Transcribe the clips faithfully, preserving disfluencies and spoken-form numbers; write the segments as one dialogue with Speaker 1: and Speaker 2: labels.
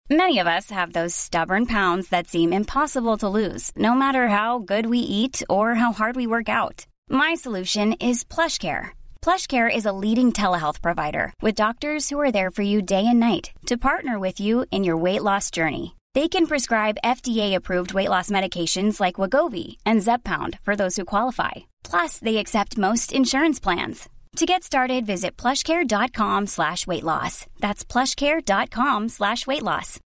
Speaker 1: Many of us have those stubborn pounds that seem impossible to lose, no matter how good we eat or how hard we work out. My solution is PlushCare. PlushCare is a leading telehealth provider with doctors who are there for you day and night to partner with you in your weight loss journey. They can prescribe F D A-approved weight loss medications like Wegovy and Zepbound for those who qualify. Plus, they accept most insurance plans. To get started, visit plushcare.com slash weight loss. That's plushcare.com slash weight loss.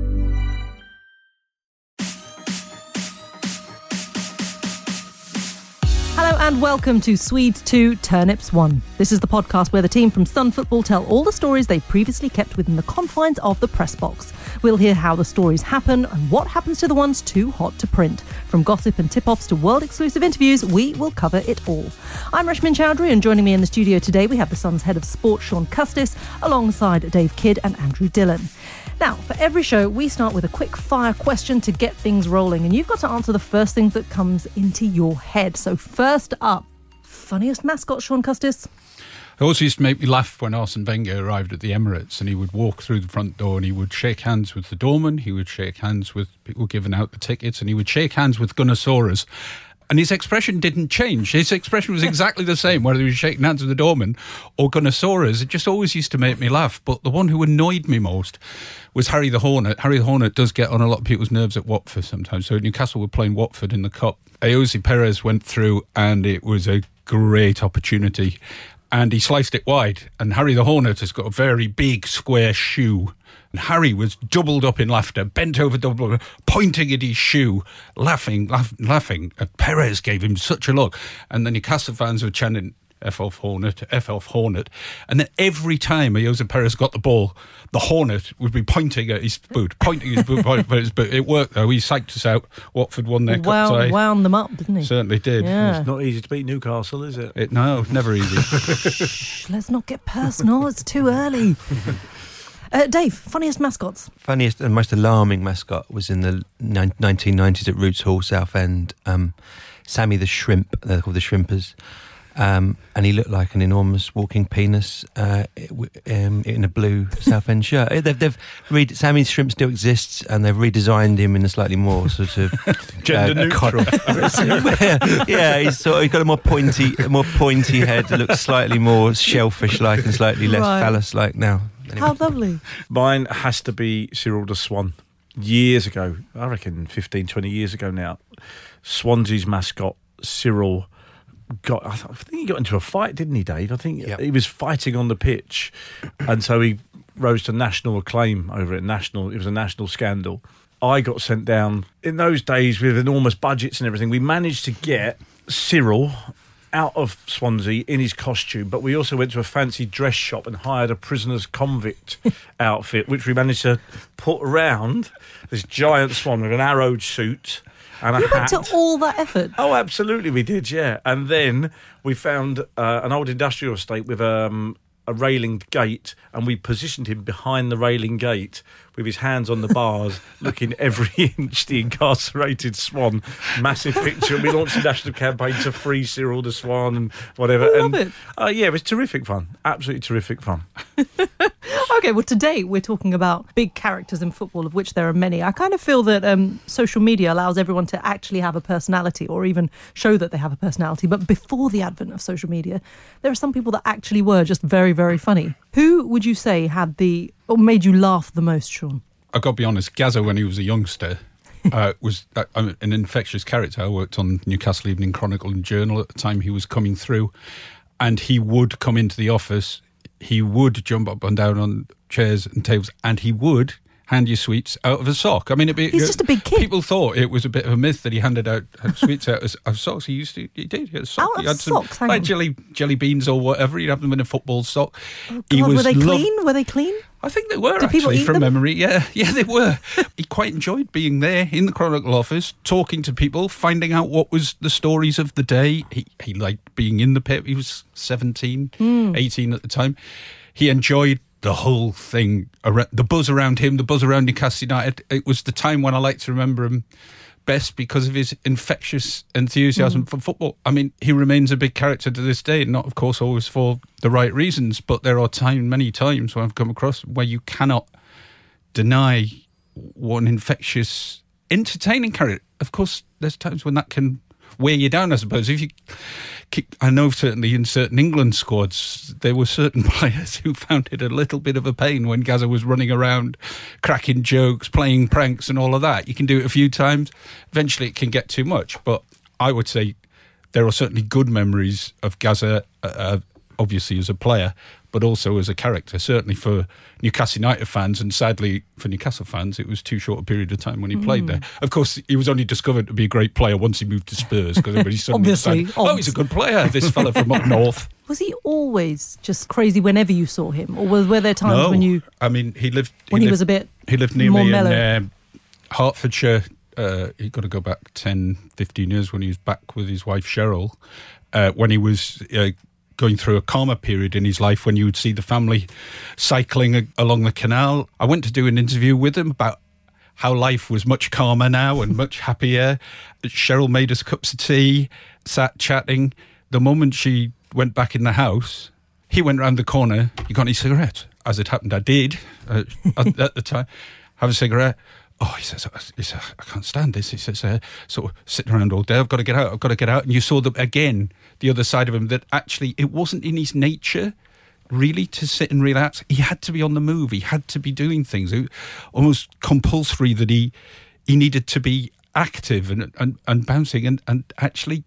Speaker 2: Hello and welcome to Swedes two, Turnips one. This is the podcast where the team from Sun Football tell all the stories they previously kept within the confines of the press box. We'll hear how the stories happen and what happens to the ones too hot to print. From gossip and tip-offs to world-exclusive interviews, we will cover it all. I'm Rashmin Chowdhury, and joining me in the studio today we have the Sun's head of sport, Sean Custis, alongside Dave Kidd and Andrew Dillon. Now, for every show, we start with a quick fire question to get things rolling, and you've got to answer the first thing that comes into your head. So first up, funniest mascot, Sean Custis?
Speaker 3: It also used to make me laugh when Arsene Wenger arrived at the Emirates and he would walk through the front door and he would shake hands with the doorman, he would shake hands with people giving out the tickets, and he would shake hands with Gunnosaurus. And his expression didn't change. His expression was exactly the same, whether he was shaking hands with the doorman or Gunnosaurus. It just always used to make me laugh. But the one who annoyed me most was Harry the Hornet. Harry the Hornet does get on a lot of people's nerves at Watford sometimes. So Newcastle were playing Watford in the Cup. Ayoze Perez went through and it was a great opportunity. And he sliced it wide. And Harry the Hornet has got a very big square shoe. And Harry was doubled up in laughter, bent over, doubled over, pointing at his shoe, laughing, laugh, laughing. And Perez gave him such a look. And the Newcastle fans were chanting, F off Hornet, F off Hornet. And then every time Ayoze Perez got the ball, the Hornet would be pointing at his boot, pointing at his boot, pointing at his boot. It worked, though. He psyched us out. Watford won their
Speaker 2: Wound,
Speaker 3: cup tie.
Speaker 2: Wound them up, didn't he?
Speaker 3: Certainly did.
Speaker 2: Yeah.
Speaker 4: It's not easy to beat Newcastle, is it?
Speaker 3: it no, never easy.
Speaker 2: Shh, let's not get personal. It's too early. Uh, Dave, funniest mascots?
Speaker 5: Funniest and most alarming mascot was in the ni- nineteen nineties at Roots Hall, Southend. Um, Sammy the Shrimp, they're called the Shrimpers. Um, and he looked like an enormous walking penis uh, um, in a blue Southend shirt. They've, they've re- Sammy's Shrimp still exists, and they've redesigned him in a slightly more sort of
Speaker 4: gender
Speaker 5: uh,
Speaker 4: neutral.
Speaker 5: yeah, he's sort of, he's got a more pointy, a more pointy head. It looks slightly more shellfish-like and slightly less
Speaker 2: Right.
Speaker 5: phallus-like now. Anyway.
Speaker 2: How lovely.
Speaker 4: Mine has to be Cyril the Swan. Years ago, I reckon fifteen, twenty years ago now, Swansea's mascot, Cyril, got, I think he got into a fight, didn't he, Dave? I think
Speaker 5: Yep.
Speaker 4: he was fighting on the pitch, and so he rose to national acclaim over it. National, it was a national scandal. I got sent down. In those days, with enormous budgets and everything, we managed to get Cyril out of Swansea in his costume, but we also went to a fancy dress shop and hired a prisoner's convict outfit, which we managed to put around this giant swan with an arrowed suit and a
Speaker 2: You
Speaker 4: hat.
Speaker 2: went to all that effort?
Speaker 4: Oh, absolutely, we did, yeah. And then we found uh, an old industrial estate with um, a railing gate, and we positioned him behind the railing gate with his hands on the bars, looking every inch the incarcerated swan. Massive picture. We launched a national campaign to free Cyril the Swan and whatever.
Speaker 2: I love
Speaker 4: and,
Speaker 2: it.
Speaker 4: Uh, yeah, it was terrific fun. Absolutely terrific fun.
Speaker 2: Okay, well, today we're talking about big characters in football, of which there are many. I kind of feel that um, social media allows everyone to actually have a personality, or even show that they have a personality. But before the advent of social media, there are some people that actually were just very, very funny. Who would you say had the, or made you laugh the most, Sean?
Speaker 3: I've got to be honest, Gazza, when he was a youngster, uh, was uh, an infectious character. I worked on Newcastle Evening Chronicle and Journal at the time he was coming through, and he would come into the office, he would jump up and down on chairs and tables, and he would hand you sweets out of a sock. I mean, it'd be,
Speaker 2: He's just a big kid.
Speaker 3: People thought it was a bit of a myth that he handed out sweets out of socks. He used to, he did. He had a sock.
Speaker 2: Out of
Speaker 3: he had
Speaker 2: socks?
Speaker 3: some,
Speaker 2: Hang
Speaker 3: like
Speaker 2: on.
Speaker 3: jelly, jelly beans or whatever. He'd have them in a football sock.
Speaker 2: Oh,
Speaker 3: he
Speaker 2: God,
Speaker 3: was
Speaker 2: were they
Speaker 3: lov-
Speaker 2: clean? Were they clean?
Speaker 3: I think they were,
Speaker 2: Did people
Speaker 3: actually,
Speaker 2: eat
Speaker 3: from
Speaker 2: them?
Speaker 3: memory. Yeah, yeah, they were. He quite enjoyed being there in the Chronicle office, talking to people, finding out what was the stories of the day. He, he liked being in the pit. He was seventeen,
Speaker 2: Hmm.
Speaker 3: eighteen at the time. He enjoyed the whole thing, the buzz around him, the buzz around Newcastle United. It was the time when I like to remember him best because of his infectious enthusiasm
Speaker 2: Mm.
Speaker 3: for football. I mean, he remains a big character to this day, not, of course, always for the right reasons, but there are time, many times when I've come across where you cannot deny one infectious, entertaining character. Of course, there's times when that can weigh you down, I suppose. If you kick, I know certainly in certain England squads, there were certain players who found it a little bit of a pain when Gazza was running around, cracking jokes, playing pranks and all of that. You can do it a few times. Eventually it can get too much. But I would say there are certainly good memories of Gazza, uh, obviously as a player, but also as a character, certainly for Newcastle United fans, and sadly for Newcastle fans, it was too short a period of time when he mm. played there. Of course, he was only discovered to be a great player once he moved to Spurs, because everybody suddenly decided, oh, he's a good player, this fella from up north.
Speaker 2: Was he always just crazy whenever you saw him, or were, were there times
Speaker 3: no,
Speaker 2: when you...
Speaker 3: I mean, he lived... He
Speaker 2: when
Speaker 3: lived,
Speaker 2: he was a bit
Speaker 3: He lived near
Speaker 2: more
Speaker 3: me
Speaker 2: mellow.
Speaker 3: in uh, Hertfordshire. Uh, he got to go back ten, fifteen years when he was back with his wife Cheryl, uh, when he was... Uh, going through a calmer period in his life when you would see the family cycling a- along the canal. I went to do an interview with him about how life was much calmer now and much happier. Cheryl made us cups of tea, sat chatting. The moment she went back in the house, he went round the corner. You got any cigarette? As it happened, I did uh, at the time. Have a cigarette. Oh, he says, he says, I can't stand this. He says, uh, sort of sitting around all day. I've got to get out. I've got to get out. And you saw the, again, the other side of him, that actually it wasn't in his nature really to sit and relax. He had to be on the move. He had to be doing things. It was almost compulsory that he he needed to be active and and, and bouncing. And, and actually,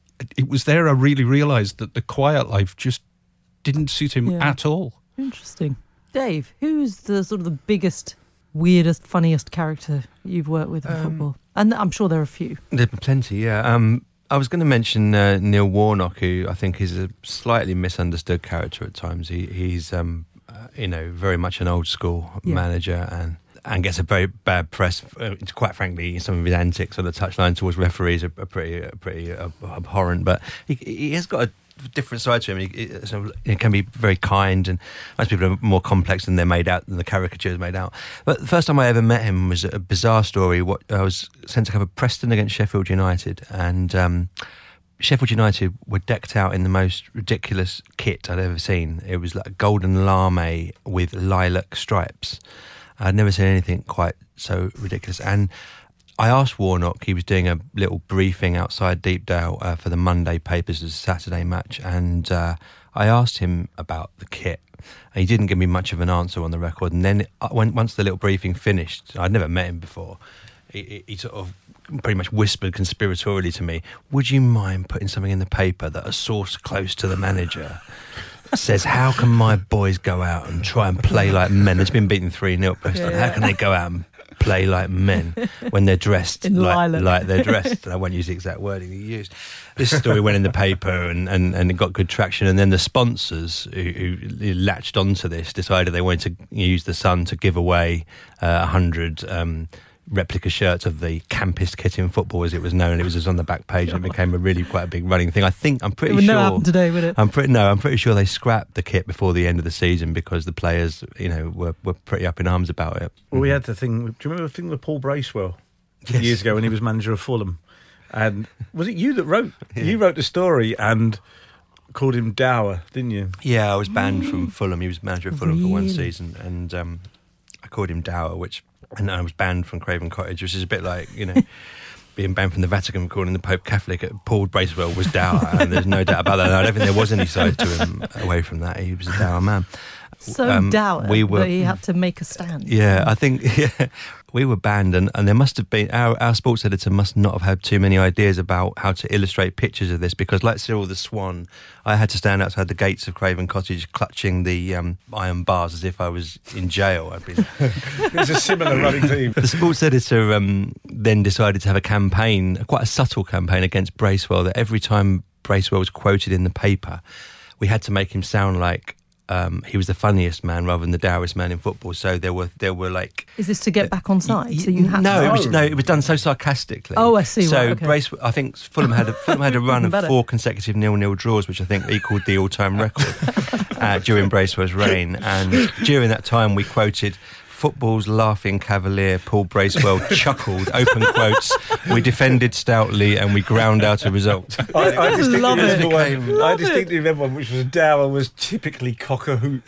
Speaker 3: it was there I really realised that the quiet life just didn't suit him
Speaker 2: Yeah.
Speaker 3: at all.
Speaker 2: Interesting. Dave, who's the sort of the biggest, weirdest, funniest character you've worked with in
Speaker 5: Um,
Speaker 2: football? And I'm sure there are a few.
Speaker 5: There are plenty, yeah. Um, I was going to mention uh, Neil Warnock, who I think is a slightly misunderstood character at times. He, he's, um, uh, you know, very much an old school
Speaker 2: Yeah.
Speaker 5: manager and and gets a very bad press. Uh, quite frankly, some of his antics on the touchline towards referees are, are pretty, are pretty uh, abhorrent. But he, he has got a different side to him. He, he, so he can be very kind, and most people are more complex than they're made out, than the caricature is made out. But the first time I ever met him was a bizarre story. What I was sent to cover Preston against Sheffield United, and um, Sheffield United were decked out in the most ridiculous kit I'd ever seen. It was like a golden lame with lilac stripes. I'd never seen anything quite so ridiculous. And I asked Warnock, he was doing a little briefing outside Deepdale uh, for the Monday papers as a Saturday match, and uh, I asked him about the kit. And he didn't give me much of an answer on the record. And then uh, when, once the little briefing finished, I'd never met him before, he, he, he sort of pretty much whispered conspiratorially to me, would you mind putting something in the paper that a source close to the manager says, how can my boys go out and try and play like men? They've been beaten three nil at Preston.
Speaker 2: Yeah.
Speaker 5: How can they go out and play like men when they're dressed
Speaker 2: In
Speaker 5: like,
Speaker 2: lilac.
Speaker 5: like they're dressed? And I won't use the exact wording he used. This story went in the paper and, and, and it got good traction. And then the sponsors who, who latched onto this decided they wanted to use the Sun to give away uh, one hundred um, replica shirts of the campest kit in football, as it was known. It was just on the back page, and it became a really quite a big running thing. I think I'm pretty
Speaker 2: It would
Speaker 5: sure.
Speaker 2: never happen today, would it?
Speaker 5: I'm pretty no. I'm pretty sure they scrapped the kit before the end of the season because the players, you know, were, were pretty up in arms about it.
Speaker 4: Well, we had the thing. Do you remember the thing with Paul Bracewell
Speaker 5: Yes.
Speaker 4: years ago when he was manager of Fulham? And was it you that wrote? You wrote the story and called him Dower, didn't you?
Speaker 5: Yeah, I was banned from Fulham. He was manager of Fulham for one
Speaker 2: Really?
Speaker 5: season, and um, I called him Dower, which, and I was banned from Craven Cottage, which is a bit like, you know, being banned from the Vatican for calling the Pope Catholic. Paul Bracewell was Dower, and there's no doubt about that. And I don't think there was any side to him away from that. He was a Dower man.
Speaker 2: So
Speaker 5: Um,
Speaker 2: dour
Speaker 5: we were-
Speaker 2: that he had to make a stand.
Speaker 5: Yeah, I think yeah, we were banned, and, and there must have been, our, our sports editor must not have had too many ideas about how to illustrate pictures of this, because like Cyril the Swan, I had to stand outside the gates of Craven Cottage clutching the um, iron bars as if I was in jail. I'd been.
Speaker 4: It's a similar running team.
Speaker 5: The sports editor um, then decided to have a campaign, quite a subtle campaign against Bracewell, that every time Bracewell was quoted in the paper, we had to make him sound like Um, he was the funniest man rather than the dourest man in football. So there were there were like.
Speaker 2: Is this to get back on side? So you had
Speaker 5: no,
Speaker 2: to
Speaker 5: it was no, it was done so sarcastically.
Speaker 2: Oh, I see.
Speaker 5: So
Speaker 2: Right, okay.
Speaker 5: Brace, I think Fulham had a, Fulham had a run
Speaker 2: Even
Speaker 5: of
Speaker 2: better.
Speaker 5: four consecutive nil-nil draws, which I think equalled the all-time record uh, during Bracewell's reign. And during that time, we quoted football's laughing cavalier, Paul Bracewell, chuckled, open quotes, we defended stoutly and we ground out a result.
Speaker 4: I, I distinctly
Speaker 2: Love it.
Speaker 4: remember one,
Speaker 5: Love
Speaker 4: I distinctly remember one which was Dower was typically cock a hoot.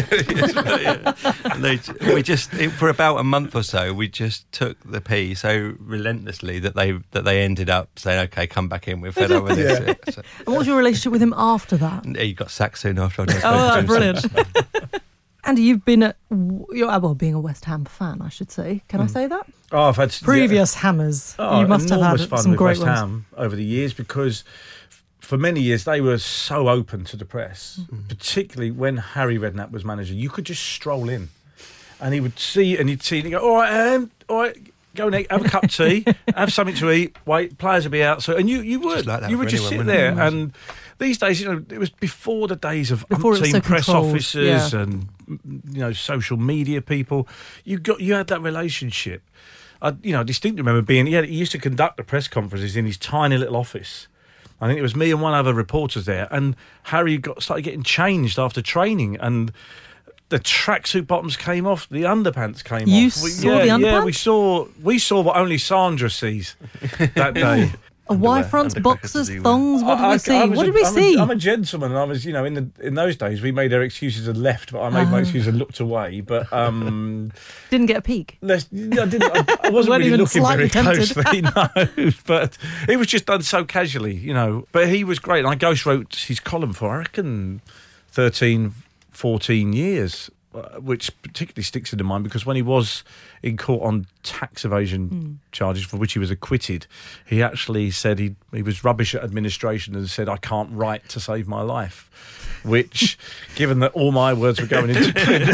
Speaker 5: And they, we just, it, for about a month or so, we just took the pee so relentlessly that they that they ended up saying, okay, come back in, we're fed up with this.
Speaker 4: Yeah.
Speaker 5: So,
Speaker 2: And what was your relationship with him after that?
Speaker 5: he got sacked soon after. I know.
Speaker 2: Oh, that's brilliant. Andy, you've been at, you're, well, being a West Ham fan, I should say. Can I say that?
Speaker 4: Oh, I've had
Speaker 2: Previous Hammers.
Speaker 4: Oh,
Speaker 2: You must have
Speaker 4: enormous
Speaker 2: had
Speaker 4: fun
Speaker 2: some
Speaker 4: with
Speaker 2: great
Speaker 4: West
Speaker 2: ones.
Speaker 4: Ham over the years because f- for many years they were so open to the press,
Speaker 2: Mm-hmm.
Speaker 4: particularly when Harry Redknapp was manager. You could just stroll in and he would see and he'd see and he'd go, all right, um, all right, go and have a cup of tea, have something to eat, wait, players will be out. So, and you, you would,
Speaker 5: like that
Speaker 4: you
Speaker 5: for
Speaker 4: would just
Speaker 5: anyone,
Speaker 4: sit
Speaker 5: wouldn't
Speaker 4: there
Speaker 5: it?
Speaker 4: and these days, you know, it was before the days of
Speaker 2: Before it was
Speaker 4: umpteen
Speaker 2: so
Speaker 4: press
Speaker 2: controlled,
Speaker 4: officers
Speaker 2: yeah.
Speaker 4: and, you know, social media people. You got, you had that relationship. I, you know, I distinctly remember being, he, had, he used to conduct the press conferences in his tiny little office. I think it was me and one other reporters there, and Harry got started getting changed after training, and the tracksuit bottoms came off, the underpants came
Speaker 2: You
Speaker 4: off. We-
Speaker 2: saw
Speaker 4: yeah,
Speaker 2: the
Speaker 4: Yeah,
Speaker 2: underpants?
Speaker 4: we saw we saw what only Sandra sees that day.
Speaker 2: A Y fronts,
Speaker 5: undercrackers
Speaker 2: boxers,
Speaker 5: as you were.
Speaker 2: thongs. What did
Speaker 4: I-
Speaker 2: we
Speaker 4: I-
Speaker 2: see?
Speaker 4: I was
Speaker 2: What
Speaker 4: a-
Speaker 2: did we
Speaker 4: I'm
Speaker 2: see?
Speaker 4: A, I'm a gentleman, and I was, you know, in the in those days we made our excuses and left, but I made my
Speaker 2: Ah.
Speaker 4: excuses and looked away. But um,
Speaker 2: Didn't get a peek.
Speaker 4: let's, I didn't. I, I wasn't
Speaker 2: Weren't
Speaker 4: really
Speaker 2: even
Speaker 4: looking very
Speaker 2: slightly tempted.
Speaker 4: closely, no. But it was just done so casually, you know. But he was great, and I ghost wrote his column for I reckon thirteen, fourteen years. uh, Which particularly sticks in the mind because when he was in court on tax evasion
Speaker 2: Hmm.
Speaker 4: charges for which he was acquitted, he actually said he he was rubbish at administration and said, I can't write to save my life. Which, given that all my words were going into print,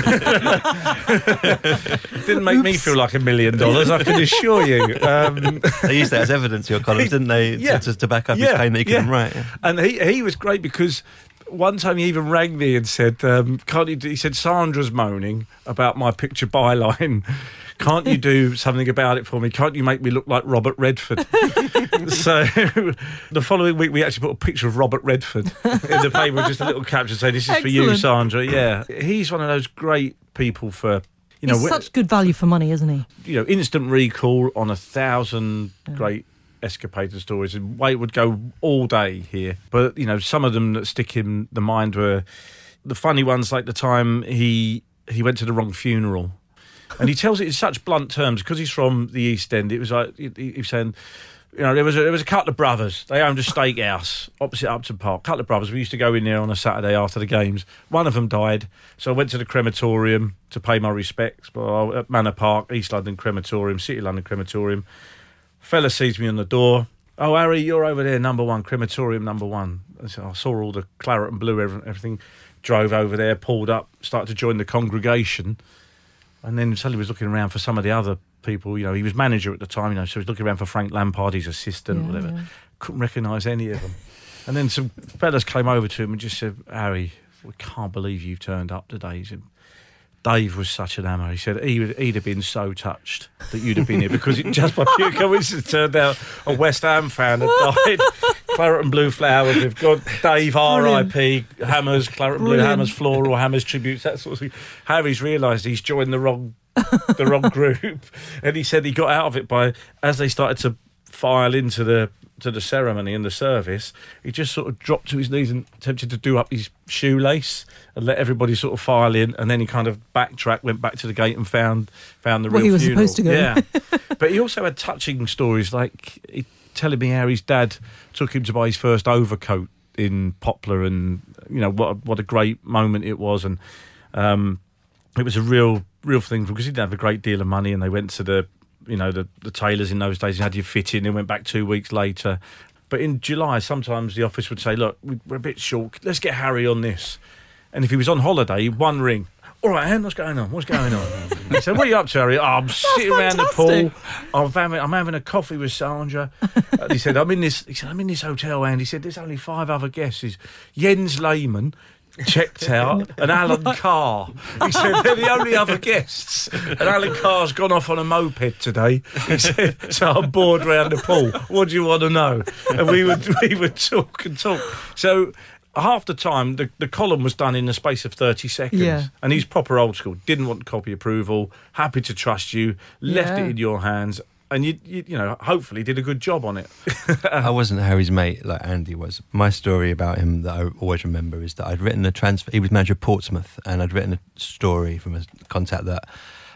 Speaker 4: didn't make me feel like a million dollars, I can assure you. Um,
Speaker 5: They used that as evidence, your columns, didn't they?
Speaker 4: Yeah.
Speaker 5: To, to back up his
Speaker 4: Yeah,
Speaker 5: claim that he couldn't
Speaker 4: yeah.
Speaker 5: write. Yeah.
Speaker 4: And he he was great because one time he even rang me and said, um, "Can't you?" Do, he said, "Sandra's moaning about my picture byline. Can't you do something about it for me? Can't you make me look like Robert Redford?" So the following week, we actually put a picture of Robert Redford in the paper, with just a little caption saying, "This is for you,
Speaker 2: Excellent.
Speaker 4: Sandra." Yeah, he's one of those great people for. You know,
Speaker 2: He's
Speaker 4: we-
Speaker 2: such good value for money, isn't he?
Speaker 4: you know, instant recall on a thousand great escapades and stories. And Wait would go all day here. But, you know, some of them that stick in the mind were the funny ones, like the time he he went to the wrong funeral. And he tells it in such blunt terms because he's from the East End. It was like, he, he was saying, you know, there was, a, there was a couple of brothers. They owned a steakhouse opposite Upton Park. A couple of brothers. We used to go in there on a Saturday after the games. One of them died. So I went to the crematorium to pay my respects. Well, at Manor Park, East London Crematorium, City London Crematorium. Fella sees me on the door. "Oh, Harry, you're over there, number one, crematorium number one." I said, I saw all the claret and blue, everything, everything. Drove over there, pulled up, started to join the congregation. And then suddenly was looking around for some of the other people. You know, he was manager at the time, you know, so he was looking around for Frank Lampard, his assistant,
Speaker 2: Yeah,
Speaker 4: whatever.
Speaker 2: yeah.
Speaker 4: Couldn't recognise any of them. And then some fellas came over to him and just said, "Harry, we can't believe you've turned up today." He said, "Dave was such an hammer." He said he would, he'd have been so touched that you'd have been here because it just by pure coincidence turned out a West Ham fan had died. Claret and Blue Flowers. We've got Dave R I P Hammers, Claret and Blue
Speaker 2: Brilliant.
Speaker 4: Hammers, Floral Hammers tributes, that sort of thing. Harry's realised he's joined the wrong the wrong group, and he said he got out of it by as they started to file into the to the ceremony and the service, he just sort of dropped to his knees and attempted to do up his shoelace and let everybody sort of file in, and then he kind of backtracked, went back to the gate and found found the
Speaker 2: Where
Speaker 4: real
Speaker 2: he was
Speaker 4: funeral.
Speaker 2: supposed to go.
Speaker 4: Yeah, but he also had touching stories, like he telling me how his dad took him to buy his first overcoat in Poplar, and you know what a, what a great moment it was, and um, it was a real real thing because he didn't have a great deal of money, and they went to the you know, the, the tailors in those days, you had your fit in and went back two weeks later. But in July, sometimes the office would say, "Look, we're a bit short, let's get Harry on this." And if he was on holiday, one ring. "All right, Anne, what's going on? What's going on?" He said, "What are you up to, Harry?" "Oh, I'm sitting around the pool. I'm having, I'm having a coffee with Sandra." And he said, I'm in this, he said, "I'm in this hotel," and he said, "There's only five other guests. There's Jens Lehmann, checked out, and Alan Carr." He said, "They're the only other guests. And Alan Carr's gone off on a moped today." He said, "So I'm bored round the pool. What do you want to know?" And we would we would talk and talk. So half the time, the, the column was done in the space of thirty seconds.
Speaker 2: Yeah.
Speaker 4: And he's proper old school. Didn't want copy approval, happy to trust you, left
Speaker 2: Yeah.
Speaker 4: it in your hands, and you, you, you know, hopefully did a good job on it.
Speaker 5: I wasn't Harry's mate like Andy was. My story about him that I always remember is that I'd written a transfer. He was manager of Portsmouth, and I'd written a story from a contact that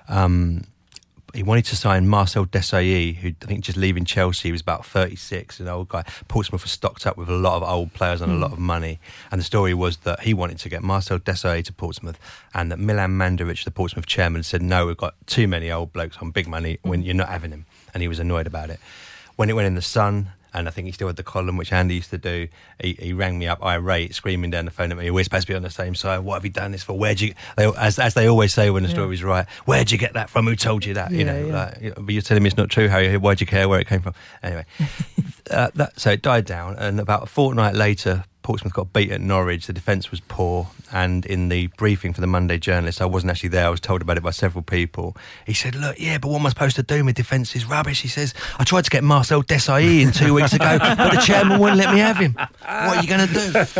Speaker 5: um, he wanted to sign Marcel Desailly, who I think just leaving Chelsea. He was about thirty-six, an old guy. Portsmouth was stocked up with a lot of old players and mm. a lot of money. And the story was that he wanted to get Marcel Desailly to Portsmouth, and that Milan Mandaric, the Portsmouth chairman, said, no, we've got too many old blokes on big money when you're not having him. And he was annoyed about it. When it went in the Sun, and I think he still had the column, which Andy used to do, he, he rang me up irate, screaming down the phone at me, we're supposed to be on the same side, what have you done this for? Where'd you, they, as, as they always say when the
Speaker 2: yeah.
Speaker 5: story's right, where'd you get that from? Who told you that?
Speaker 2: Yeah,
Speaker 5: you know,
Speaker 2: yeah.
Speaker 5: like, you know, but you're telling me it's not true, Harry, why'd you care where it came from? Anyway, uh, that, so it died down, and about a fortnight later, Portsmouth got beat at Norwich, the defence was poor, and in the briefing for the Monday Journalist, I wasn't actually there, I was told about it by several people. He said, look, yeah, but what am I supposed to do? My defence is rubbish. He says, I tried to get Marcel Desailly in two weeks ago, but the chairman wouldn't let me have him. What are you going to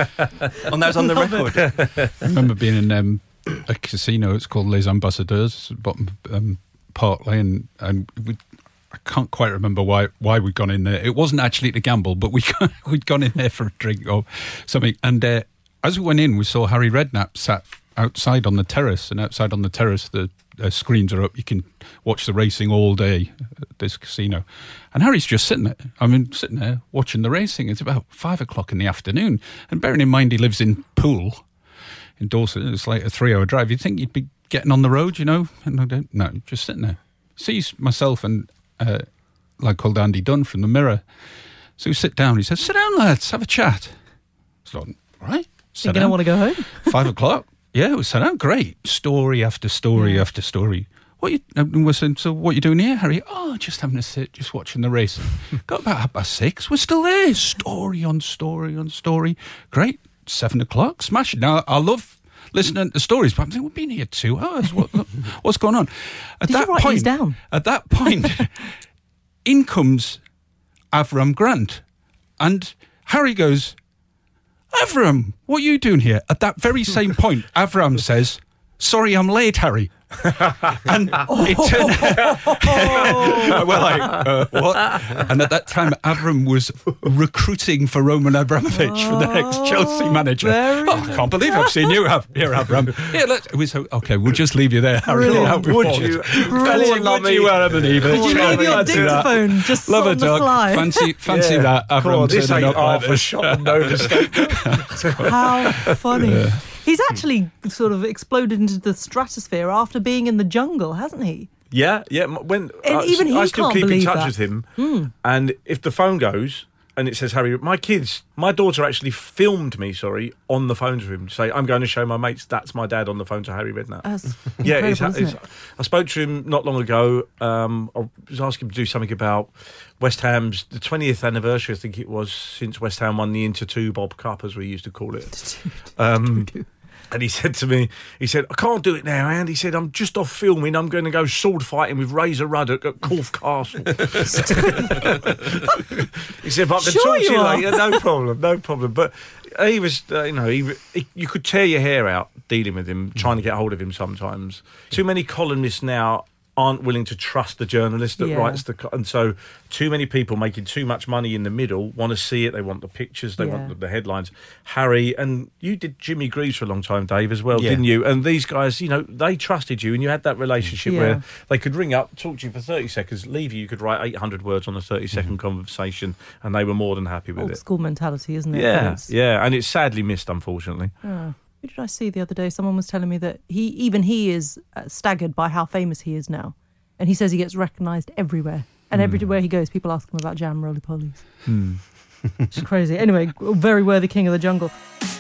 Speaker 5: do? And that was on the record.
Speaker 3: I remember being in um, a casino, it's called Les Ambassadeurs, bottom um, Park Lane, and we I can't quite remember why why we'd gone in there. It wasn't actually to gamble, but we we'd gone in there for a drink or something. And uh, as we went in, we saw Harry Redknapp sat outside on the terrace. And outside on the terrace, the uh, screens are up. You can watch the racing all day at this casino. And Harry's just sitting there. I mean, sitting there watching the racing. It's about five o'clock in the afternoon. And bearing in mind he lives in Poole, in Dorset, it's like a three-hour drive. You'd think you'd be getting on the road, you know? And I don't, no, just sitting there. Sees myself and Uh, like called Andy Dunn from the Mirror. So we sit down. He says, sit down, lads, have a chat. So, all right.
Speaker 2: You're going to want to go home?
Speaker 3: Five o'clock. Yeah, we sat down. Great. Story after story yeah. after story. What you, and we're saying, so what are you doing here, Harry? Oh, just having a sit, just watching the race. Got about half past six. We're still there. Story on story on story. Great. Seven o'clock. Smash it. Now, I love listening to stories, but I'm thinking, we've been here two hours. What, what's going on? At
Speaker 2: Did
Speaker 3: that
Speaker 2: you write
Speaker 3: point,
Speaker 2: these down?
Speaker 3: At that point, in comes Avram Grant. And Harry goes, Avram, what are you doing here? At that very same point, Avram says, sorry, I'm late, Harry. And it turned out, well, like, uh, what? And at that time, Avram was recruiting for Roman Abramovich oh, for the next Chelsea manager. Oh, I can't believe I've seen you have, here, Avram. Yeah, let's. We so, okay, we'll just leave you there, Harry.
Speaker 4: Would you? Would you?
Speaker 3: Would you, Adam and
Speaker 2: Would you leave your dictaphone just
Speaker 3: Love
Speaker 2: on
Speaker 3: a
Speaker 2: the
Speaker 3: dog.
Speaker 2: fly?
Speaker 3: Fancy, fancy
Speaker 4: yeah.
Speaker 3: that, Avram.
Speaker 4: On, this ain't
Speaker 3: up
Speaker 4: half
Speaker 3: like
Speaker 4: a shot of no mistake.
Speaker 2: How funny.
Speaker 3: Yeah.
Speaker 2: He's actually sort of exploded into the stratosphere after being in the jungle, hasn't he?
Speaker 4: Yeah, yeah. When
Speaker 2: And
Speaker 4: I,
Speaker 2: even he
Speaker 4: I still
Speaker 2: can't
Speaker 4: keep in
Speaker 2: believe
Speaker 4: touch
Speaker 2: that.
Speaker 4: with him,
Speaker 2: Mm.
Speaker 4: and if the phone goes and it says Harry, my kids, my daughter actually filmed me. Sorry, on the phone to him to say, I'm going to show my mates. That's my dad on the phone to Harry Redknapp.
Speaker 2: That's
Speaker 4: yeah, it's,
Speaker 2: incredible,
Speaker 4: it's,
Speaker 2: isn't it?
Speaker 4: I spoke to him not long ago. Um, I was asking him to do something about West Ham's the twentieth anniversary. I think it was since West Ham won the Inter two Bob Cup, as we used to call it. Um, And he said to me, he said, I can't do it now, Andy. He said, I'm just off filming. I'm going to go sword fighting with Razor Ruddock at Corfe Castle. He said, but I can
Speaker 2: Sure
Speaker 4: talk to
Speaker 2: you
Speaker 4: you
Speaker 2: are.
Speaker 4: later. No problem, no problem. But he was, uh, you know, he, he, you could tear your hair out dealing with him, trying to get hold of him sometimes. Too many columnists now aren't willing to trust the journalist that
Speaker 2: Yeah.
Speaker 4: writes the... Co- and so too many people making too much money in the middle want to see it. They want the pictures. They
Speaker 2: Yeah.
Speaker 4: want the, the headlines. Harry, and you did Jimmy Greaves for a long time, Dave, as well,
Speaker 5: Yeah.
Speaker 4: didn't you? And these guys, you know, they trusted you and you had that relationship
Speaker 2: Yeah.
Speaker 4: where they could ring up, talk to you for thirty seconds, leave you. You could write eight hundred words on a thirty-second
Speaker 5: Mm-hmm.
Speaker 4: conversation and they were more than happy with
Speaker 2: Old
Speaker 4: it.
Speaker 2: school mentality, isn't it?
Speaker 4: Yeah,
Speaker 2: Thanks.
Speaker 4: yeah. And it's sadly missed, unfortunately.
Speaker 2: Oh. Who did I see the other day? Someone was telling me that he, even he is uh, staggered by how famous he is now. And he says he gets recognised everywhere. And
Speaker 4: Mm.
Speaker 2: everywhere he goes, people ask him about jam roly-polies.
Speaker 4: Hmm.
Speaker 2: It's crazy. Anyway, very worthy king of the jungle.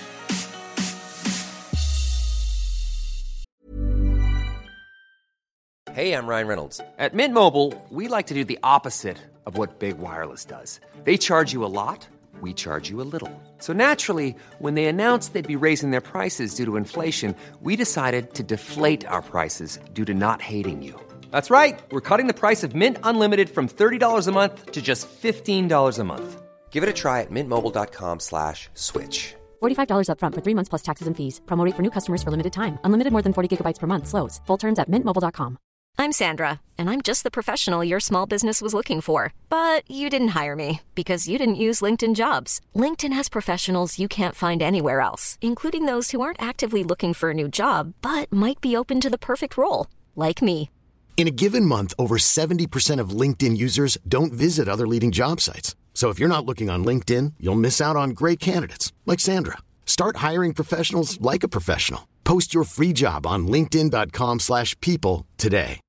Speaker 6: Hey, I'm Ryan Reynolds. At Mint Mobile, we like to do the opposite of what Big Wireless does. They charge you a lot, we charge you a little. So naturally, when they announced they'd be raising their prices due to inflation, we decided to deflate our prices due to not hating you. That's right. We're cutting the price of Mint Unlimited from thirty dollars a month to just fifteen dollars a month. Give it a try at mintmobile.com slash switch.
Speaker 7: forty-five dollars up front for three months plus taxes and fees. Promo rate for new customers for limited time. Unlimited more than forty gigabytes per month slows. Full terms at mint mobile dot com.
Speaker 8: I'm Sandra, and I'm just the professional your small business was looking for. But you didn't hire me because you didn't use LinkedIn Jobs. LinkedIn has professionals you can't find anywhere else, including those who aren't actively looking for a new job, but might be open to the perfect role, like me.
Speaker 9: In a given month, over seventy percent of LinkedIn users don't visit other leading job sites. So if you're not looking on LinkedIn, you'll miss out on great candidates like Sandra. Start hiring professionals like a professional. Post your free job on linkedin dot com slash people today.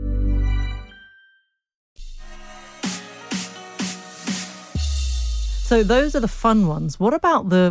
Speaker 2: So those are the fun ones. What about the,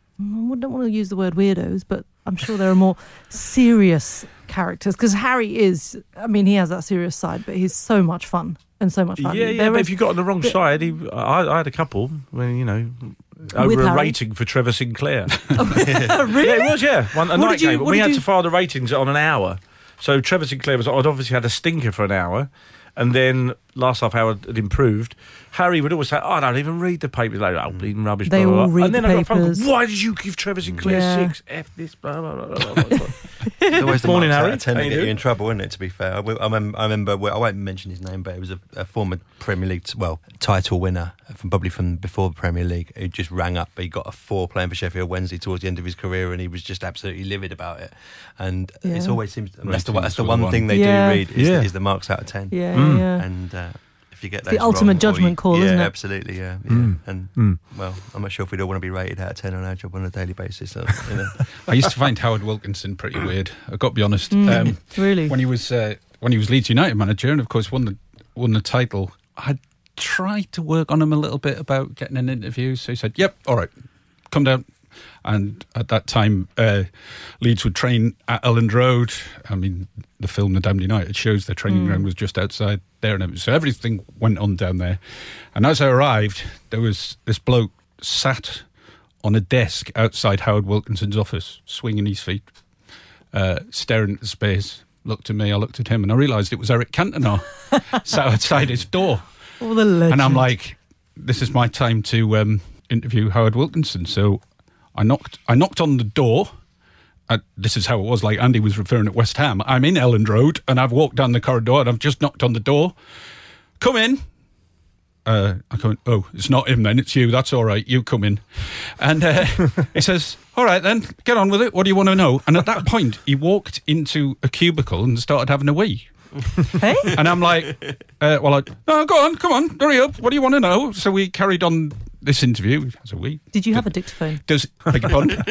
Speaker 2: I don't want to use the word weirdos, but I'm sure there are more serious characters, because Harry is, I mean, he has that serious side, but he's so much fun and so much fun.
Speaker 4: Yeah, yeah,
Speaker 2: there
Speaker 4: but
Speaker 2: is,
Speaker 4: if you got on the wrong
Speaker 2: but,
Speaker 4: side, he, I, I had a couple when, you know, over a
Speaker 2: Harry?
Speaker 4: rating for Trevor Sinclair.
Speaker 2: Really?
Speaker 4: Yeah, it was, yeah. One, a
Speaker 2: What
Speaker 4: night
Speaker 2: did you-
Speaker 4: game.
Speaker 2: what
Speaker 4: We
Speaker 2: did
Speaker 4: had
Speaker 2: you-
Speaker 4: to file the ratings on an hour. So Trevor Sinclair was, I'd obviously had a stinker for an hour. And then last half hour had improved. Harry would always say, oh, I don't even read the papers. Like, oh, bleeding rubbish,
Speaker 2: They
Speaker 4: blah, blah,
Speaker 2: all
Speaker 4: blah.
Speaker 2: read
Speaker 4: And then
Speaker 2: the
Speaker 4: I got a phone
Speaker 2: papers.
Speaker 4: call, why did you give Trevor Sinclair
Speaker 2: Yeah.
Speaker 4: six? F this, blah, blah, blah, blah, blah.
Speaker 5: It's always the
Speaker 4: Morning,
Speaker 5: marks out
Speaker 4: Harry.
Speaker 5: of ten
Speaker 4: How
Speaker 5: that
Speaker 4: you
Speaker 5: get you
Speaker 4: doing?
Speaker 5: in trouble, isn't it, to be fair? I, I, remember, I remember, well, I won't mention his name, but it was a, a former Premier League, well, title winner, from probably from before the Premier League, who just rang up. He got a four playing for Sheffield Wednesday towards the end of his career, and he was just absolutely livid about it. And
Speaker 2: Yeah.
Speaker 5: it's always seems, that's the,
Speaker 3: Ratings
Speaker 5: that's the
Speaker 3: were the
Speaker 5: one
Speaker 3: one.
Speaker 5: thing they
Speaker 2: Yeah.
Speaker 5: do read, is,
Speaker 4: Yeah.
Speaker 5: the, is the marks out of ten.
Speaker 2: Yeah,
Speaker 4: Mm.
Speaker 2: yeah.
Speaker 5: And uh, if you get
Speaker 2: the
Speaker 5: those
Speaker 2: ultimate
Speaker 5: wrong, or
Speaker 2: judgment
Speaker 5: you-
Speaker 2: call,
Speaker 5: yeah,
Speaker 2: isn't it?
Speaker 5: absolutely, yeah. yeah.
Speaker 4: Mm.
Speaker 5: And,
Speaker 4: Mm.
Speaker 5: well, I'm not sure if we'd all want to be rated out of ten on our job on a daily basis. So, you know.
Speaker 3: I used to find Howard Wilkinson pretty weird. I've got to be honest.
Speaker 2: Mm,
Speaker 3: Um,
Speaker 2: really?
Speaker 3: when he was uh, when he was Leeds United manager, and of course won the won the title, I tried to work on him a little bit about getting an interview. So he said, "Yep, all right, come down." And at that time, uh, Leeds would train at Elland Road. I mean, the film The Damned United shows their training ground was just outside there, and everything. So everything went on down there. And as I arrived, there was this bloke sat on a desk outside Howard Wilkinson's office, swinging his feet, uh, staring at the space. Looked at me, I looked at him, and I realised it was Eric Cantona sat outside his door.
Speaker 2: Oh, the legend.
Speaker 3: And I'm like, this is my time to um, interview Howard Wilkinson. So I knocked I knocked on the door. Uh, this is how it was, like Andy was referring at West Ham. I'm in Elland Road, and I've walked down the corridor, and I've just knocked on the door. Come in. Uh, I go, oh, it's not him then, it's you. That's all right, you come in. And uh, he says, all right then, get on with it. What do you want to know? And at that point, he walked into a cubicle and started having a wee.
Speaker 2: Hey?
Speaker 3: And I'm like, uh, well, I, no, go on, come on, hurry up. What do you want to know? So we carried on this interview as a wee.
Speaker 2: Did you have a dictaphone?
Speaker 3: Does, beg your pardon?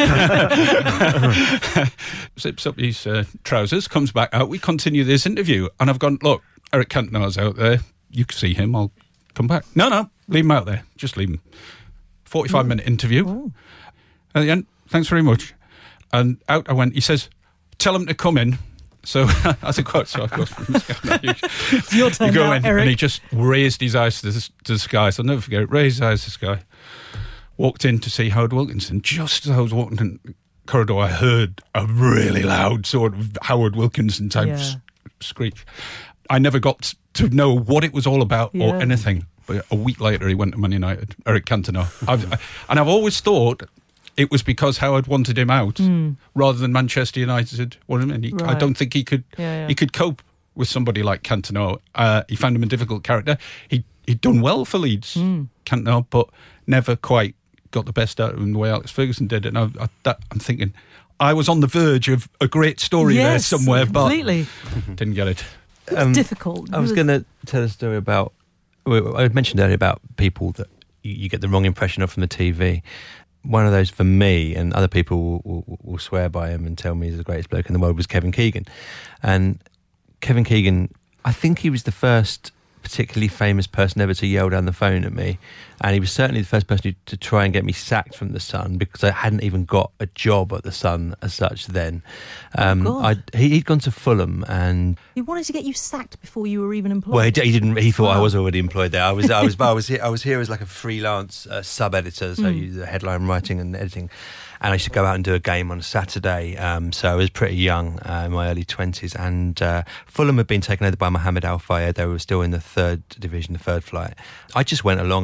Speaker 3: Zips up his uh, trousers, comes back out. We continue this interview. And I've gone, look, Eric Cantona's out there. You can see him. I'll come back. No, no, leave him out there. Just leave him. forty-five minute interview.
Speaker 2: Oh.
Speaker 3: At the end, thanks very much. And out I went. He says, tell him to come in. So as a quote, so I go,
Speaker 2: It's your turn
Speaker 3: you go
Speaker 2: now,
Speaker 3: in,
Speaker 2: Eric.
Speaker 3: and he just raised his eyes to the, to the sky. So I'll never forget it. Raised his eyes to the sky. Walked in to see Howard Wilkinson. Just as I was walking in the corridor, I heard a really loud sort of Howard Wilkinson type
Speaker 2: Yeah.
Speaker 3: s- screech. I never got to know what it was all about or
Speaker 2: Yeah.
Speaker 3: anything. But a week later, he went to Man United. Eric Cantona. I've, I, and I've always thought it was because Howard wanted him out rather than Manchester United wanted him in. He, I
Speaker 2: Hmm. Right.
Speaker 3: don't think he could.
Speaker 2: Yeah, yeah.
Speaker 3: He could cope with somebody like Cantona. Uh, he found him a difficult character. He he'd done well for Leeds,
Speaker 2: Hmm.
Speaker 3: Cantona, but never quite got the best out of him the way Alex Ferguson did. And I, I, that, I'm thinking, I was on the verge of a great story there
Speaker 2: Yes,
Speaker 3: somewhere,
Speaker 2: completely.
Speaker 3: but didn't get it.
Speaker 2: It was difficult.
Speaker 5: I was
Speaker 2: It
Speaker 5: going to tell a story about. well, I mentioned earlier about people that you, you get the wrong impression of from the T V. One of those for me, and other people will, will, will swear by him and tell me he's the greatest bloke in the world, was Kevin Keegan. And Kevin Keegan, I think he was the first particularly famous person ever to yell down the phone at me, and he was certainly the first person to try and get me sacked from the Sun, because I hadn't even got a job at the Sun as such then. Um,
Speaker 2: Oh, God.
Speaker 5: I, he, he'd gone to Fulham, and
Speaker 2: He wanted to get you sacked before you were even employed.
Speaker 5: well, he, d- he didn't. He thought I
Speaker 2: Wow.
Speaker 5: was already employed there. I was. I was. I was here. I was here as like a freelance uh, sub editor, so you, the headline writing and editing. And I used to go out and do a game on a Saturday. Um, so I was pretty young, uh, in my early twenties. And uh, Fulham had been taken over by Mohammed Al Fayed. They were still in the third division, the third flight. I just went along and wrote a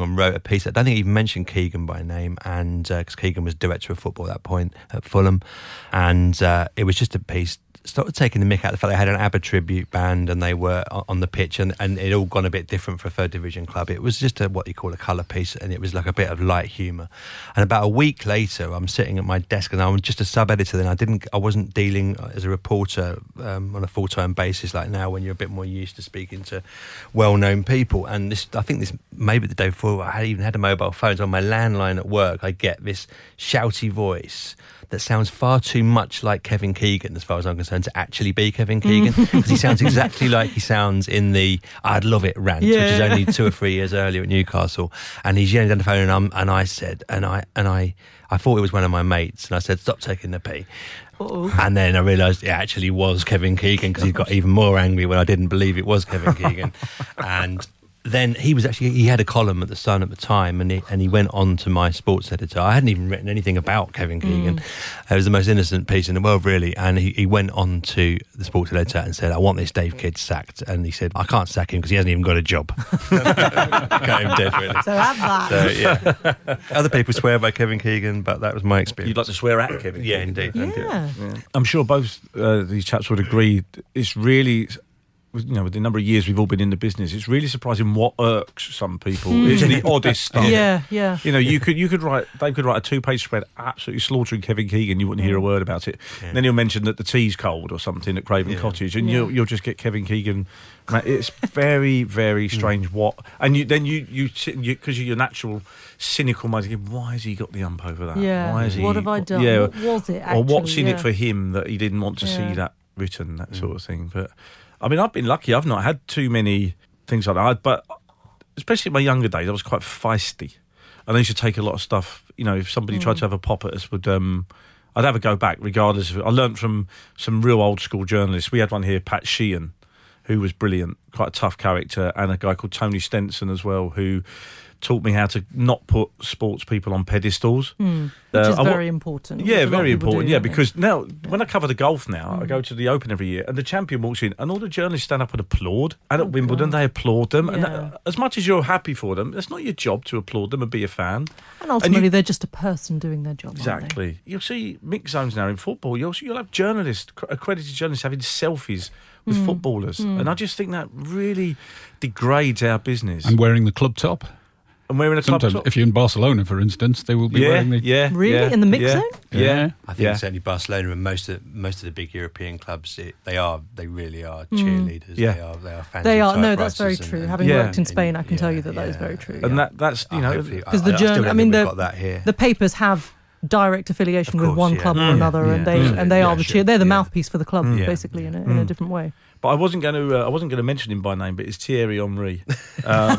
Speaker 5: piece. I don't think he even mentioned Keegan by name, and because uh, Keegan was director of football at that point at Fulham, and uh, it was just a piece. Started taking the mick out of the fact they had an ABBA tribute band and they were on the pitch, and, and it all gone a bit different for a third division club. It was just a, what you call a colour piece, and it was like a bit of light humour. And about a week later, I'm sitting at my desk, and I'm just a sub editor. Then I didn't, I wasn't dealing as a reporter um, on a full time basis like now, when you're a bit more used to speaking to well known people. And this, I think this maybe the day before, I had even had a mobile phone. So on my landline at work, I get this shouty voice that sounds far too much like Kevin Keegan, as far as I'm concerned, to actually be Kevin Keegan, because he sounds exactly like he sounds in the I'd Love It rant, yeah. which is only two or three years earlier at Newcastle. And he's yelling down the phone, and, I'm, and I said, and I and I, I thought it was one of my mates, and I said, stop taking the pee. Uh-oh. And then I realised it actually was Kevin Keegan, because he got even more angry when I didn't believe it was Kevin Keegan. And then he was actually, he had a column at The Sun at the time, and he, and he went on to my sports editor. I hadn't even written anything about Kevin Keegan. Mm. It was the most innocent piece in the world, really. And he, he went on to the sports editor and said, I want this Dave kid sacked. And he said, I can't sack him because he hasn't even got a job. Got him dead, really.
Speaker 2: So have that.
Speaker 5: So, yeah. Other people swear by Kevin Keegan, but that was my experience.
Speaker 4: You'd like to swear at Kevin
Speaker 5: Yeah,
Speaker 4: Keegan.
Speaker 5: indeed.
Speaker 2: Yeah.
Speaker 4: yeah. I'm sure both uh, these chaps would agree. It's really... You know, with the number of years we've all been in the business, it's really surprising what irks some people. Mm. It's the oddest stuff.
Speaker 2: Yeah, yeah.
Speaker 4: You know, you could you could write Dave could write a two-page spread absolutely slaughtering Kevin Keegan. You wouldn't hear a word about it. Yeah. And then he'll mention that the tea's cold or something at Craven yeah. Cottage, and yeah. you'll you'll just get Kevin Keegan. It's very very strange. What and you then you you because you're your natural cynical mind. You go, why has he got the ump over that?
Speaker 2: Yeah.
Speaker 4: Why has he?
Speaker 2: What have I done?
Speaker 4: Yeah.
Speaker 2: What was it? Actually?
Speaker 4: Or what's in
Speaker 2: yeah.
Speaker 4: it for him that he didn't want to
Speaker 2: yeah.
Speaker 4: see that written? That mm. sort of thing, but. I mean, I've been lucky. I've not had too many things like that. But especially in my younger days, I was quite feisty. And I used to take a lot of stuff. You know, if somebody mm. tried to have a pop at us, would um, I'd have a go back regardless of it. I learnt from some real old school journalists. We had one here, Pat Sheehan, who was brilliant, quite a tough character, and a guy called Tony Stenson as well, who taught me how to not put sports people on pedestals.
Speaker 2: Mm, which uh, is very important.
Speaker 4: Yeah, very important.
Speaker 2: Do,
Speaker 4: yeah, because
Speaker 2: they?
Speaker 4: now, when I cover the golf now, mm. I go to the Open every year, and the champion walks in, and all the journalists stand up and applaud. And at oh, Wimbledon, God. they applaud them. Yeah. And that, as much as you're happy for them, it's not your job to applaud them and be a fan.
Speaker 2: And ultimately, and you, they're just a person doing their job.
Speaker 4: Exactly. You'll see mix zones now in football. You'll, you'll have journalists, accredited journalists, having selfies with mm. footballers. Mm. And I just think that really degrades our business.
Speaker 3: And wearing the club top.
Speaker 4: And wearing a club
Speaker 3: Sometimes,
Speaker 4: top.
Speaker 3: if you're in Barcelona, for instance, they will be
Speaker 4: yeah,
Speaker 3: wearing the...
Speaker 4: Yeah,
Speaker 2: really?
Speaker 4: Yeah,
Speaker 2: in the mix
Speaker 4: yeah,
Speaker 2: zone?
Speaker 4: Yeah.
Speaker 3: yeah.
Speaker 5: I think
Speaker 4: yeah.
Speaker 5: certainly Barcelona and most of most of the big European clubs, it, they are, they really are cheerleaders.
Speaker 4: Mm. Yeah.
Speaker 5: They are, they are fans.
Speaker 2: They
Speaker 5: of
Speaker 2: are. No, that's very
Speaker 5: and,
Speaker 2: true.
Speaker 5: and,
Speaker 2: Having
Speaker 4: yeah.
Speaker 2: worked in Spain, I can
Speaker 5: yeah,
Speaker 2: tell you that
Speaker 5: yeah.
Speaker 2: that is very true.
Speaker 4: And
Speaker 2: yeah.
Speaker 4: that that's you know
Speaker 2: because the journal. I, I mean, the the papers have direct affiliation
Speaker 5: course,
Speaker 2: with one
Speaker 5: yeah.
Speaker 2: club
Speaker 5: mm.
Speaker 2: or another,
Speaker 5: yeah.
Speaker 2: and they
Speaker 5: mm.
Speaker 2: and they
Speaker 5: yeah,
Speaker 2: are the
Speaker 5: sure.
Speaker 2: cheer. They're the
Speaker 5: yeah.
Speaker 2: mouthpiece for the club,
Speaker 5: mm.
Speaker 2: basically, in a,
Speaker 4: mm.
Speaker 2: in a different way.
Speaker 4: But I wasn't going to. Uh, I wasn't going to mention him by name, but it's Thierry Henry. Um,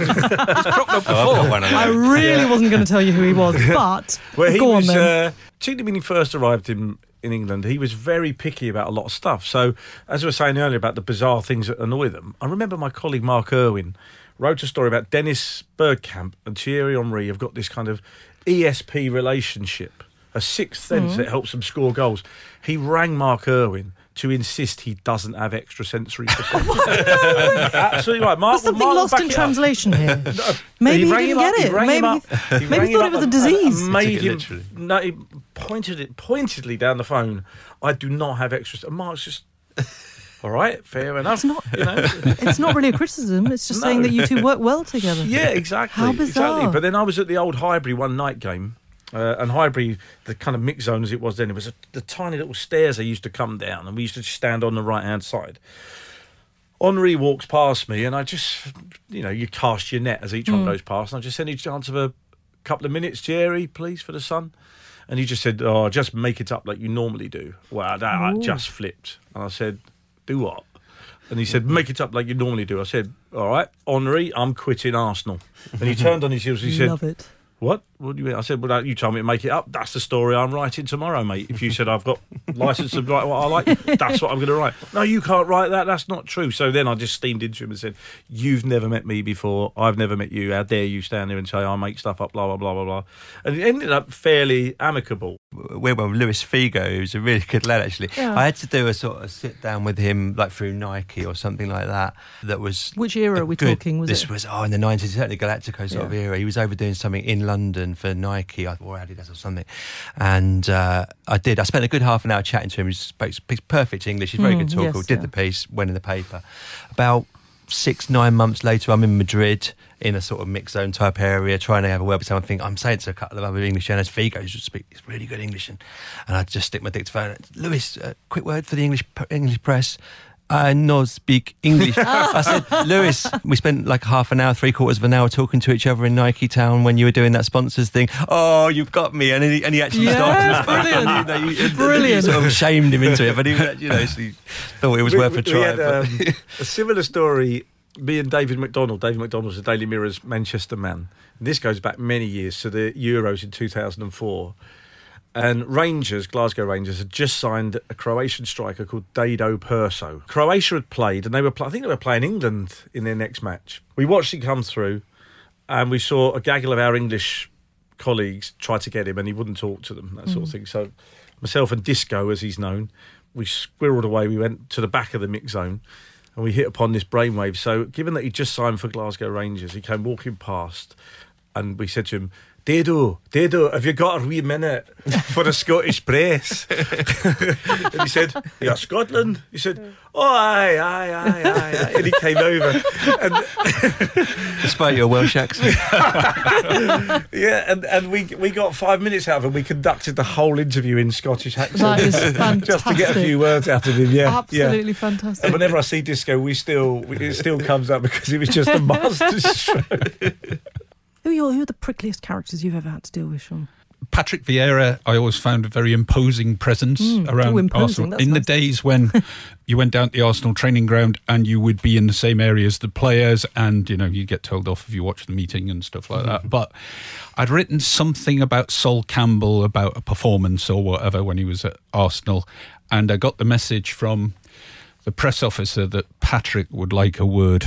Speaker 5: oh,
Speaker 2: I really
Speaker 4: yeah.
Speaker 2: wasn't going to tell you who he was, but
Speaker 4: well, he
Speaker 2: go
Speaker 4: was,
Speaker 2: on then.
Speaker 4: Uh, particularly when he first arrived in in England, he was very picky about a lot of stuff. So, as I was saying earlier about the bizarre things that annoy them, I remember my colleague Mark Irwin wrote a story about Dennis Bergkamp and Thierry Henry have got this kind of E S P relationship, a sixth sense mm. that helps them score goals. He rang Mark Irwin to insist he doesn't have extrasensory perception. Absolutely right. Mark,
Speaker 2: There's something
Speaker 4: Mark
Speaker 2: lost in translation here.
Speaker 4: No,
Speaker 2: maybe he,
Speaker 4: he
Speaker 2: didn't
Speaker 4: up,
Speaker 2: get it.
Speaker 4: He
Speaker 2: maybe
Speaker 4: he,
Speaker 2: he, maybe he thought it was a disease.
Speaker 4: And made him,
Speaker 5: literally.
Speaker 4: no, he pointed it pointedly down the phone. I do not have extra. And Mark's just. All right, fair enough.
Speaker 2: It's not,
Speaker 4: you know?
Speaker 2: It's not really a criticism. It's just
Speaker 4: no.
Speaker 2: saying that you two work well together.
Speaker 4: Yeah, exactly.
Speaker 2: How bizarre.
Speaker 4: Exactly. But then I was at the old Highbury one night game. Uh, and Highbury, the kind of mix zone as it was then, it was a, the tiny little stairs they used to come down, and we used to stand on the right-hand side. Henry walks past me, and I just, you know, you cast your net as each mm. one goes past, and I just said, any chance of a couple of minutes, Jerry, please, for the Sun? And he just said, oh, just make it up like you normally do. Well, that I just flipped. And I said, do what? And he said, make it up like you normally do. I said, all right, Henry, I'm quitting Arsenal. And he turned on his heels and he said,
Speaker 2: love it.
Speaker 4: What? What do you mean? I said, well, you told me to make it up. That's the story I'm writing tomorrow, mate. If you said I've got licence to write what I like, that's what I'm going to write. No, you can't write that. That's not true. So then I just steamed into him and said, you've never met me before. I've never met you. How dare you stand there and say I make stuff up, blah, blah, blah, blah, blah. And it ended up fairly amicable.
Speaker 5: we're well, Luis Figo, who's a really good lad actually.
Speaker 2: Yeah.
Speaker 5: I had to do a sort of sit down with him like through Nike or something like that. That was
Speaker 2: Which era are we
Speaker 5: good,
Speaker 2: talking? Was
Speaker 5: this
Speaker 2: it?
Speaker 5: was oh in the nineties, certainly Galactico sort
Speaker 2: Yeah.
Speaker 5: of era. He was over doing something in London for Nike, I or Adidas or something, and uh, I did. I spent a good half an hour chatting to him. He spoke, speaks perfect English. He's a very
Speaker 2: Mm,
Speaker 5: good talker.
Speaker 2: yes,
Speaker 5: did
Speaker 2: yeah.
Speaker 5: the piece, went in the paper. About six, nine months later, I'm in Madrid in a sort of mixed zone type area, trying to have a word with someone. I think I'm saying to a couple of other English journalists, Figo who speaks really good English, and, and I just stick my dictaphone. Lewis, a quick word for the English English press. I no speak English. I said, Lewis, we spent like half an hour, three quarters of an hour talking to each other in Nike Town when you were doing that sponsors thing. Oh, you got me. And he, and he actually
Speaker 2: Yeah,
Speaker 5: started.
Speaker 2: brilliant.
Speaker 5: You know, you, you,
Speaker 2: Brilliant.
Speaker 5: You sort of shamed him into it, but he you know, actually thought it was
Speaker 4: we,
Speaker 5: worth a
Speaker 4: we
Speaker 5: try.
Speaker 4: had
Speaker 5: but-
Speaker 4: um, a similar story. Me and David McDonald. David McDonald was the Daily Mirror's Manchester man. And this goes back many years to the Euros in two thousand four. And Rangers, Glasgow Rangers, had just signed a Croatian striker called Dado Perso. Croatia had played, and they were I think they were playing England in their next match. We watched him come through, and we saw a gaggle of our English colleagues try to get him, and he wouldn't talk to them, that sort of thing. So myself and Disco, as he's known, we squirreled away. We went to the back of the mix zone, and we hit upon this brainwave. So given that he'd just signed for Glasgow Rangers, he came walking past, and we said to him, Dado, Dado, have you got a wee minute for the Scottish press? And he said, yeah, Scotland? He said, oh, aye, aye, aye, aye, aye. And he came over. And
Speaker 5: Despite your Welsh accent.
Speaker 4: yeah, and, and we we got five minutes out of him. We conducted the whole interview in Scottish accent.
Speaker 2: That is fantastic.
Speaker 4: Just to get a few words out of him, yeah.
Speaker 2: Absolutely
Speaker 4: yeah.
Speaker 2: fantastic.
Speaker 4: And whenever I see Disco, we still we, it still comes up because it was just a masterstroke.
Speaker 2: Who are, your, who are the prickliest characters you've ever had to deal with, Sean?
Speaker 3: Patrick Vieira, I always found a very imposing presence
Speaker 2: Mm.
Speaker 3: around
Speaker 2: Oh, imposing,
Speaker 3: Arsenal.
Speaker 2: that's
Speaker 3: In
Speaker 2: nice.
Speaker 3: the days when you went down to the Arsenal training ground and you would be in the same area as the players, and you know you get told off if you watch the meeting and stuff like that. But I'd written something about Sol Campbell about a performance or whatever when he was at Arsenal, and I got the message from the press officer that Patrick would like a word.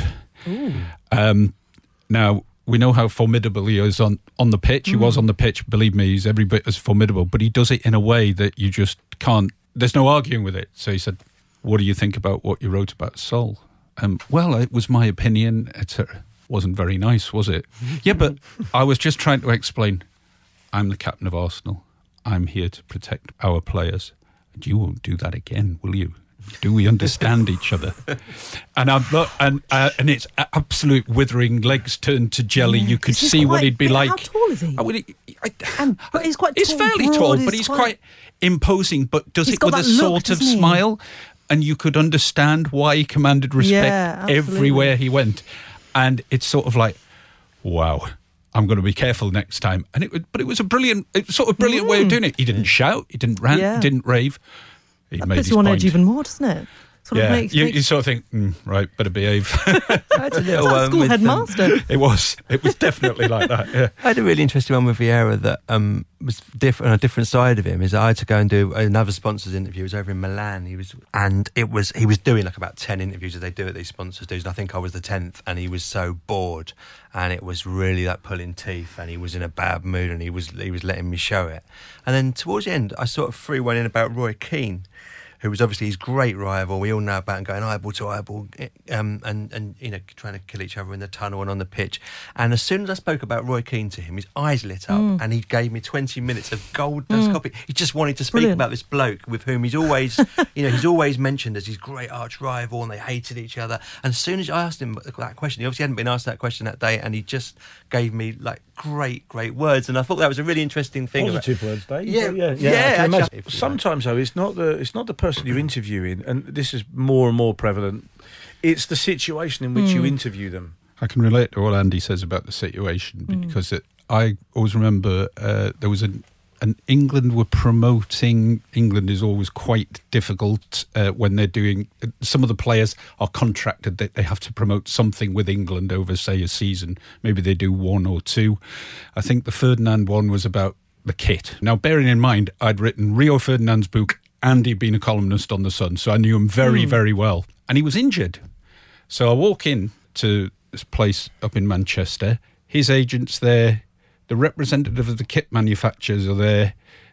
Speaker 3: Um, now. We know how formidable he is on, on the pitch. He was on the pitch. Believe me, he's every bit as formidable. But he does it in a way that you just can't... There's no arguing with it. So he said, what do you think about what you wrote about Sol? Um, well, it was my opinion, et cetera. Wasn't very nice, was it? Yeah, but I was just trying to explain, I'm the captain of Arsenal. I'm here to protect our players. And you won't do that again, will you? Do we understand each other? And I'm not, and uh, and it's absolute withering, legs turned to jelly.
Speaker 2: Yeah,
Speaker 3: You could
Speaker 2: 'cause he's
Speaker 3: see what
Speaker 2: quite
Speaker 3: he'd be
Speaker 2: big.
Speaker 3: like.
Speaker 2: How tall is he?
Speaker 3: I would, I,
Speaker 2: And- but he's quite
Speaker 3: He's
Speaker 2: tall,
Speaker 3: fairly
Speaker 2: broad,
Speaker 3: tall,
Speaker 2: he's
Speaker 3: but he's
Speaker 2: quite-
Speaker 3: quite, imposing. But does
Speaker 2: He's
Speaker 3: it
Speaker 2: got
Speaker 3: with a
Speaker 2: that look,
Speaker 3: sort of
Speaker 2: doesn't he?
Speaker 3: smile, and you could understand why he commanded respect
Speaker 2: Yeah, absolutely.
Speaker 3: everywhere he went. And it's sort of like, wow. I'm going to be careful next time. And it, would- but it was a brilliant, it was sort of brilliant way of doing it. He didn't shout, he didn't rant,
Speaker 2: Yeah.
Speaker 3: he didn't rave. He
Speaker 2: That
Speaker 3: made
Speaker 2: puts
Speaker 3: his
Speaker 2: you on
Speaker 3: point.
Speaker 2: edge even more, doesn't it? Sort
Speaker 3: Yeah,
Speaker 2: of makes,
Speaker 3: you,
Speaker 2: makes
Speaker 3: you sort of think, mm, right, better behave.
Speaker 5: I had a little
Speaker 2: It's like
Speaker 5: one
Speaker 2: school
Speaker 5: with, um,
Speaker 2: headmaster.
Speaker 3: It was, it was definitely like that. Yeah.
Speaker 5: I had a really interesting one with Vieira that um, was different on a different side of him. Is I had to go and do another sponsors interview. It was over in Milan. He was, and it was he was doing like about ten interviews that they do at these sponsors do. And I think I was the tenth, and he was so bored, and it was really like pulling teeth, and he was in a bad mood, and he was he was letting me show it. And then towards the end, I sort of threw one in about Roy Keane, who was obviously his great rival. We all know about him going eyeball to eyeball, um, and, and you know trying to kill each other in the tunnel and on the pitch. And as soon as I spoke about Roy Keane to him, his eyes lit up,
Speaker 2: Mm.
Speaker 5: and he gave me twenty minutes of gold dust copy. He just wanted to speak
Speaker 2: Brilliant.
Speaker 5: about this bloke with whom he's always, you know, he's always mentioned as his great arch rival, and they hated each other. And as soon as I asked him that question, he obviously hadn't been asked that question that day, and he just gave me like great, great words. And I thought that was a really interesting thing.
Speaker 4: Positive words, Dave.
Speaker 5: Yeah,
Speaker 4: yeah,
Speaker 5: yeah,
Speaker 4: I can
Speaker 5: actually-
Speaker 4: imagine. Sometimes, though, it's not the it's not the person you're interviewing, and this is more and more prevalent. It's the situation in which you interview them.
Speaker 3: I can relate to what Andy says about the situation because it, I always remember uh, there was an, an England were promoting. England is always quite difficult uh, when they're doing. Some of the players are contracted that they have to promote something with England over, say, a season. Maybe they do one or two. I think the Ferdinand one was about the kit. Now, bearing in mind, I'd written Rio Ferdinand's book and he'd been a columnist on The Sun, so I knew him very, very well. And he was injured. So I walk in to this place up in Manchester. His agent's there. The representative of the kit manufacturers are there.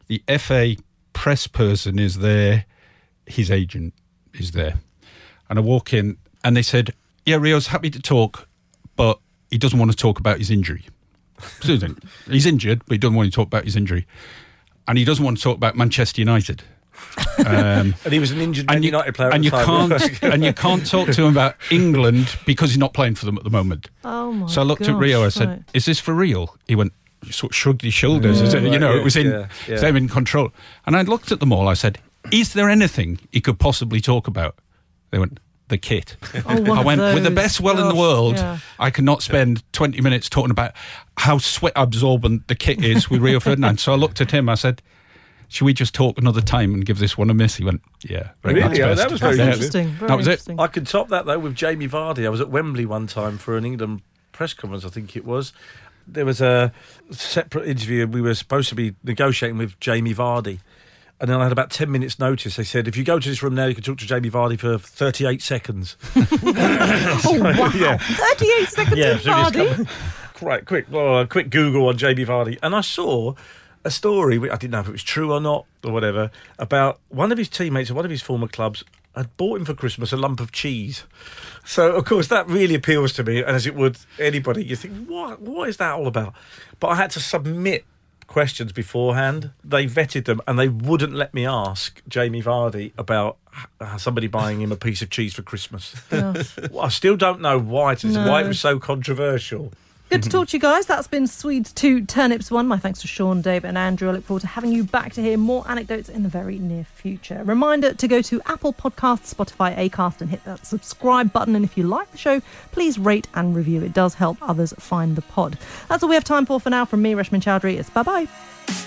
Speaker 3: The F A press person is there. His agent is there. And I walk in and they said, yeah, Rio's happy to talk, but he doesn't want to talk about his injury. He's injured, but he doesn't want to talk about his injury. And he doesn't want to talk about Manchester United. Um,
Speaker 4: and he was an injured Man
Speaker 3: you,
Speaker 4: United player at
Speaker 3: and
Speaker 4: the
Speaker 3: you
Speaker 4: time.
Speaker 3: can't and you can't talk to him about England because he's not playing for them at the moment.
Speaker 2: Oh my
Speaker 3: so I looked
Speaker 2: gosh,
Speaker 3: at Rio. I said,
Speaker 2: right.
Speaker 3: "Is this for real?" He went, sort of shrugged his shoulders.
Speaker 4: Yeah,
Speaker 3: as it, you
Speaker 4: right,
Speaker 3: know,
Speaker 4: yeah,
Speaker 3: it was in
Speaker 4: yeah, yeah.
Speaker 3: them in control. And I looked at them all. I said, "Is there anything he could possibly talk about?" They went, "The kit."
Speaker 2: Oh, one
Speaker 3: I
Speaker 2: of
Speaker 3: went, with the
Speaker 2: those.
Speaker 3: best will in the
Speaker 2: Gosh,
Speaker 3: world,
Speaker 2: yeah.
Speaker 3: I cannot spend twenty minutes talking about how sweat absorbent the kit is with Rio Ferdinand. So I looked at him. I said, should we just talk another time and give this one a miss? He went, yeah. Right,
Speaker 4: Really?
Speaker 3: that's
Speaker 4: Oh,
Speaker 3: best.
Speaker 4: that was very
Speaker 2: That's
Speaker 3: Yeah.
Speaker 2: interesting. Very
Speaker 3: That was it.
Speaker 2: interesting.
Speaker 4: I could top that though with Jamie Vardy. I was at Wembley one time for an England press conference, I think it was. There was a separate interview. We were supposed to be negotiating with Jamie Vardy. And then I had about ten minutes notice. They said, if you go to this room now, you can talk to Jamie Vardy for thirty-eight seconds.
Speaker 2: Oh, wow.
Speaker 4: Yeah.
Speaker 2: thirty-eight seconds
Speaker 4: Yeah,
Speaker 2: of
Speaker 4: so just
Speaker 2: Vardy.
Speaker 4: come- Right, quick, well, a quick Google on Jamie Vardy. And I saw a story, I didn't know if it was true or not, or whatever, about one of his teammates at one of his former clubs had bought him for Christmas a lump of cheese. So, of course, that really appeals to me, and as it would anybody. You think, what? What is that all about? But I had to submit questions beforehand. They vetted them, and they wouldn't let me ask Jamie Vardy about uh, somebody buying him a piece of cheese for Christmas. Well, I still don't know why it is,
Speaker 2: No.
Speaker 4: why it was so controversial.
Speaker 2: Good to talk to you guys. That's been Swedes two, Turnips one. My thanks to Sean, Dave and Andrew. I look forward to having you back to hear more anecdotes in the very near future. A reminder to go to Apple Podcasts, Spotify, Acast and hit that subscribe button. And if you like the show, please rate and review. It does help others find the pod. That's all we have time for for now. From me, Reshman Chowdhury, it's bye-bye.